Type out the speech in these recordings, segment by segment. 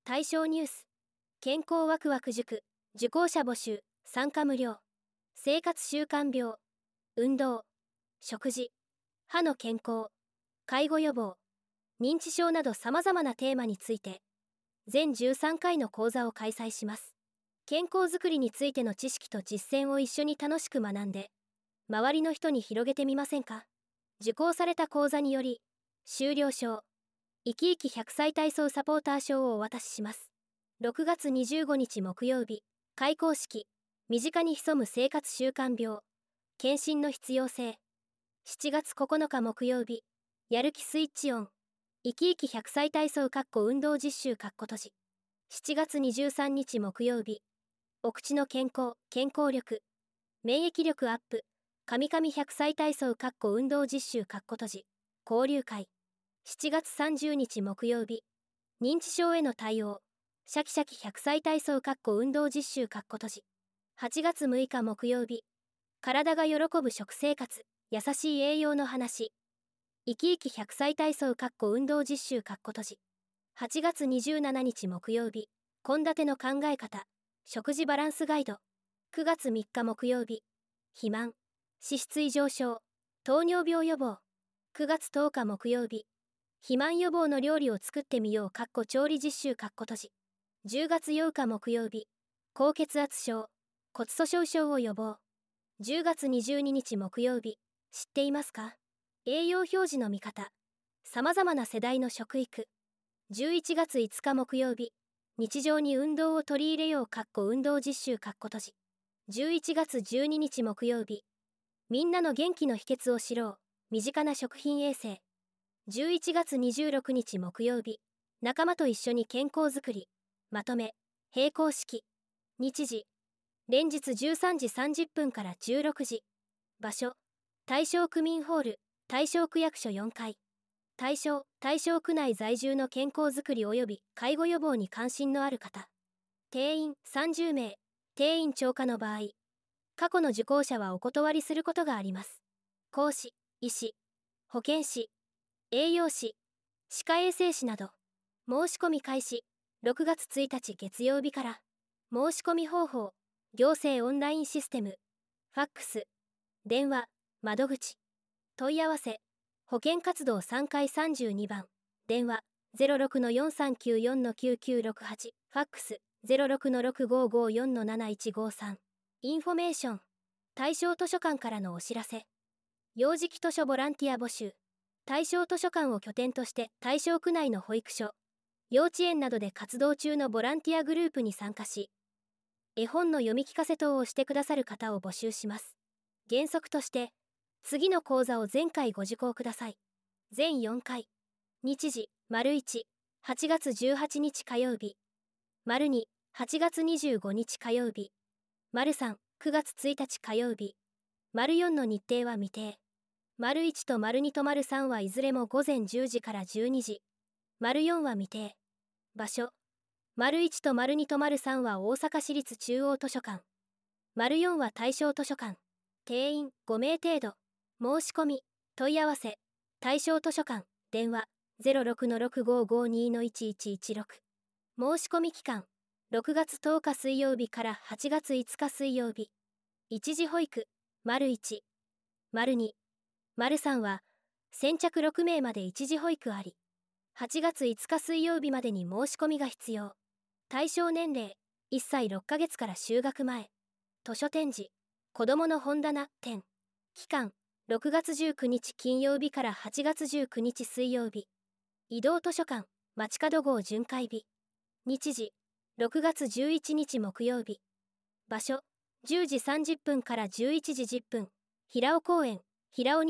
対象ニュース。健康ワクワク塾、受講者募集、参加無料。生活習慣病、運動、食事、歯の健康、介護予防、認知症など様々なテーマについて、全13回の講座を開催します。健康づくりについての知識と実践を一緒に楽しく学んで、周りの人に広げてみませんか？受講された講座により、修了証、生き生き100歳体操サポーター証をお渡しします。6月25日木曜日、開講式、身近に潜む生活習慣病、検診の必要性。7月9日木曜日、やる気スイッチオン、生き生き100歳体操運動実習閉じ。7月23日木曜日、お口の健康、健康力、免疫力アップ、神々100歳体操運動実習閉じ、交流会。7月30日木曜日、認知症への対応、シャキシャキ100歳体操運動実習閉じ。8月6日木曜日、体が喜ぶ食生活、優しい栄養の話、生き生き100歳体操運動実習閉じ。8月27日木曜日、献立の考え方、食事バランスガイド。9月3日木曜日、肥満、脂質異常症、糖尿病予防。9月10日木曜日、肥満予防の料理を作ってみよう調理実習閉じ。10月8日木曜日、高血圧症、骨粗鬆症を予防。10月22日木曜日、知っていますか？栄養表示の見方、様々な世代の食育。11月5日木曜日、日常に運動を取り入れよう運動実習閉じ。11月12日木曜日、みんなの元気の秘訣を知ろう、身近な食品衛生。11月26日木曜日、仲間と一緒に健康づくり、まとめ、並行式。日時、連日13時30分から16時。場所、大正区民ホール、大正区役所4階。大正区内在住の健康づくり及び介護予防に関心のある方。定員30名、定員超過の場合、過去の受講者はお断りすることがあります。講師、医師、保健師、栄養士、歯科衛生士など。申し込み開始、6月1日月曜日から。申し込み方法、行政オンラインシステム、ファックス、電話、窓口。問い合わせ、保健活動3階32番、電話、06-4394-9968、ファックス、06-6554-7153。インフォメーション、対象図書館からのお知らせ。幼児期図書ボランティア募集。対象図書館を拠点として対象区内の保育所、幼稚園などで活動中のボランティアグループに参加し、絵本の読み聞かせ等をしてくださる方を募集します。原則として、次の講座を全回ご受講ください。全4回。日時、1、8月18日火曜日。2、8月25日火曜日。3、9月1日火曜日。4の日程は未定。1と2と3はいずれも午前10時から12時。4は未定。場所、1と2と3は大阪市立中央図書館。4は大正図書館。定員5名程度。申し込み、問い合わせ、大正図書館、電話、06-6552-1116。申し込み期間、6月10日水曜日から8月5日水曜日。一時保育、1、2、3は、先着6名まで一時保育あり。8月5日水曜日までに申し込みが必要。対象年齢、1歳6ヶ月から就学前。図書展示、子どもの本棚展。期間、6月19日金曜日から8月19日水曜日。移動図書館、街角号巡回日。日時、6月11日木曜日。場所、10時30分から11時10分。平尾公園、平尾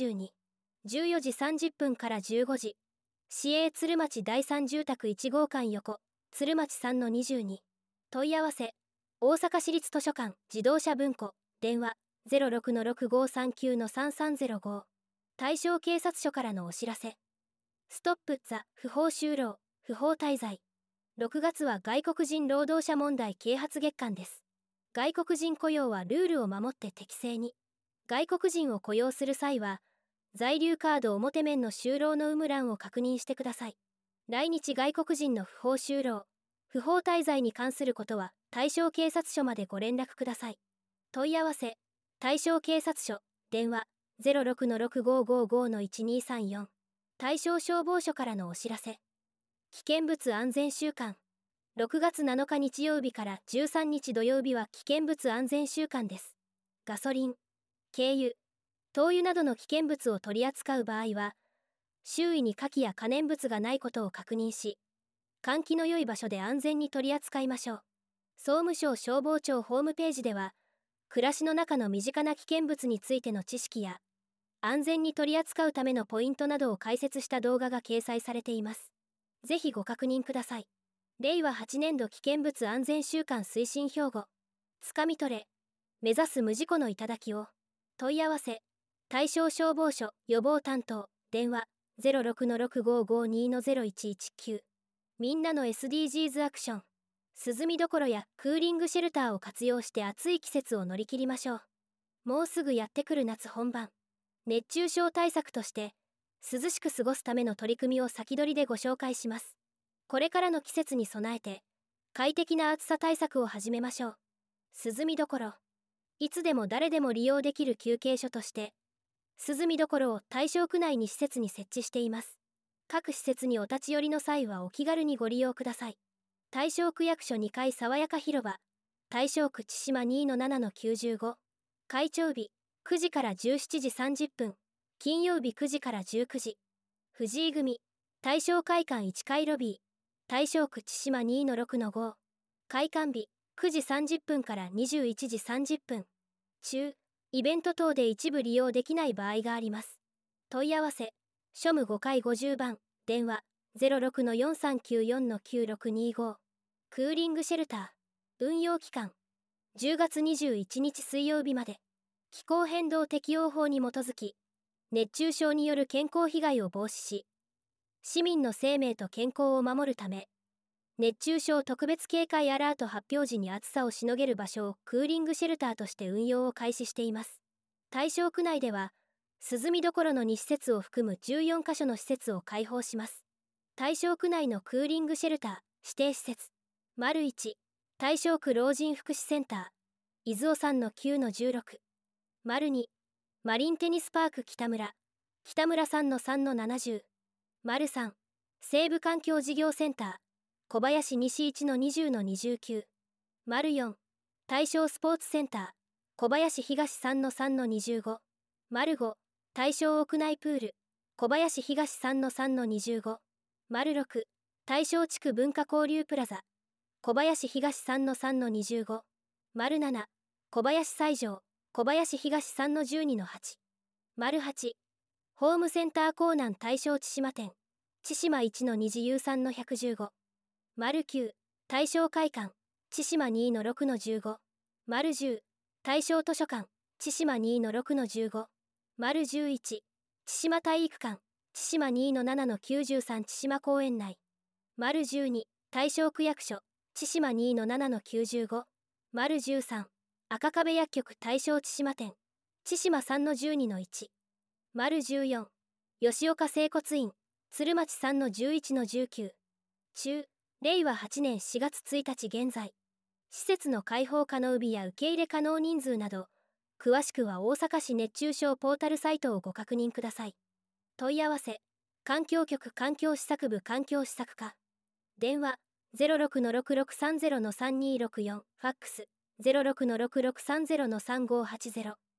2-22。14時30分から15時。市営鶴町第三住宅1号館横、鶴町3-22。問い合わせ、大阪市立図書館、自動車文庫、電話、06-6539-3305。大正警察署からのお知らせ。ストップ・ザ・不法就労、不法滞在。6月は外国人労働者問題啓発月間です。外国人雇用はルールを守って適正に。外国人を雇用する際は、在留カード表面の就労の有無欄を確認してください。来日外国人の不法就労、 不法滞在に関することは対象警察署までご連絡ください。問い合わせ対象警察署電話06-6555-1234。対象消防署からのお知らせ。危険物安全週間。6月7日日曜日から13日土曜日は危険物安全週間です。ガソリン、軽油、灯油などの危険物を取り扱う場合は、周囲に火器や可燃物がないことを確認し、換気の良い場所で安全に取り扱いましょう。総務省消防庁ホームページでは、暮らしの中の身近な危険物についての知識や、安全に取り扱うためのポイントなどを解説した動画が掲載されています。ぜひご確認ください。令和8年度危険物安全週間推進標語。つかみ取れ。目指す無事故の頂を。問い合わせ。対象消防署予防担当。電話06-6552-0119。みんなの SDGs アクション。涼みどころやクーリングシェルターを活用して暑い季節を乗り切りましょう。もうすぐやってくる夏本番。熱中症対策として、涼しく過ごすための取り組みを先取りでご紹介します。これからの季節に備えて、快適な暑さ対策を始めましょう。涼みどころ。いつでも誰でも利用できる休憩所として、涼みどころを大正区内に施設に設置しています。各施設にお立ち寄りの際はお気軽にご利用ください。大正区役所2階爽やか広場。大正区千島2-7-95。開庁日、9時から17時30分。金曜日9時から19時。藤井組。大正会館1階ロビー。大正区千島2-6-5。開館日、9時30分から21時30分。中、イベント等で一部利用できない場合があります。問い合わせ、庶務5階50番、電話06-4394-9625。クーリングシェルター、運用期間、10月21日水曜日まで。気候変動適応法に基づき、熱中症による健康被害を防止し、市民の生命と健康を守るため、熱中症特別警戒アラート発表時に暑さをしのげる場所をクーリングシェルターとして運用を開始しています。大正区内では、涼みどころの2施設を含む14カ所の施設を開放します。大正区内のクーリングシェルター、指定施設。1、大正区老人福祉センター、伊豆尾さんの9-16。2、マリンテニスパーク北村さんの3-70。3、西部環境事業センター、小林西1-20-29。4、大正スポーツセンター、小林東3-3-25。5、大正屋内プール、小林東3-3-25。6、大正地区文化交流プラザ、小林東3-3-25。7、小林西条、小林東3-12-8。8、ホームセンター港南大正千島店、千島1-2-13-115。9、大正会館、千島2-6-15。10、大正図書館、千島2-6-15。11、千島体育館、千島2-7-93千島公園内。12、大正区役所、千島2-7-95。13、赤壁薬局大正千島店、千島3-12-1。14、吉岡整骨院、鶴町3-11-19。中、令和8年4月1日現在。施設の開放可能日や受け入れ可能人数など、詳しくは大阪市熱中症ポータルサイトをご確認ください。問い合わせ、環境局環境施策部環境施策課。電話、06-6630-3264。ファックス、06-6630-3580。